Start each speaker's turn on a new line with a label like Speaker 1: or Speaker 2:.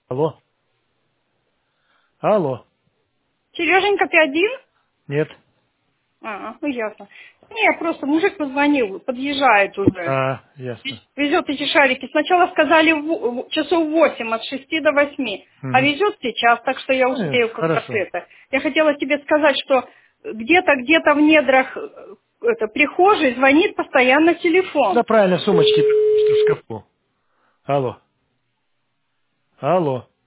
Speaker 1: Алло. Алло.
Speaker 2: Сереженька, ты один?
Speaker 1: Нет.
Speaker 2: Ну ясно. Не, просто мужик позвонил, подъезжает уже.
Speaker 1: Ясно.
Speaker 2: Везет эти шарики. Сначала сказали часов 8, от 6 до 8. А
Speaker 1: Угу.
Speaker 2: везет сейчас, так что я успею как раз
Speaker 1: Хорошо.
Speaker 2: это. Я хотела тебе сказать, что где-то в недрах прихожей звонит постоянно
Speaker 1: Да
Speaker 2: телефон.
Speaker 1: правильно, сумочки что в шкафу. Алло. Алло.